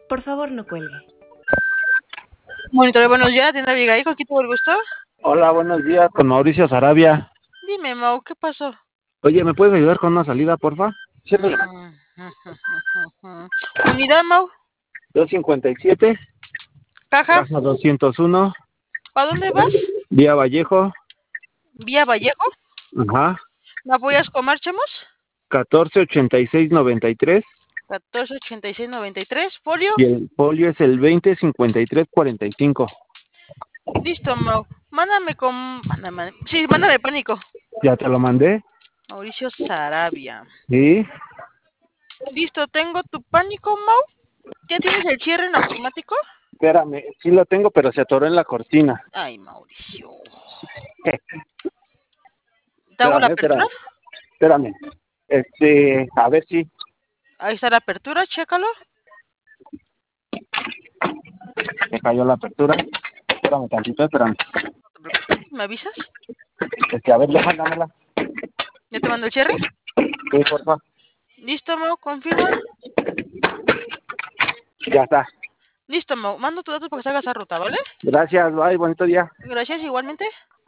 Por favor, no cuelgue. Monitor, buenos días, tienda Abigail, ¿con quién tuvo el gusto? Hola, buenos días, con Mauricio Sarabia. Dime, Mau, ¿qué pasó? Oye, ¿me puedes ayudar con una salida, porfa? Ciérrala. Unidad, Mau, 257, caja, caja 201, ¿a dónde vas? Vía Vallejo. ¿Vía Vallejo? Ajá. ¿Me apoyas con Marchemos? 148693. 148693, folio. Y el folio es el 205345. Listo, Mau. Mándame pánico. ¿Ya te lo mandé? Mauricio Sarabia. Sí. Listo, tengo tu pánico, Mau. ¿Ya tienes el cierre en automático? Espérame, sí lo tengo, pero se atoró en la cortina. Ay, Mauricio. ¿Te hago la apertura? Espérame. A ver si. Ahí está la apertura, chécalo. Me cayó la apertura. Espérame tantito, espérame. No te preocupes, ¿me avisas? A ver, déjamela. ¿Ya te mando el cierre? Sí, porfa. Listo, Mau, confirma. Ya está. Listo, Mau. Mando tus datos para que salgas a ruta, ¿vale? Gracias, bye, bonito día. Gracias, igualmente.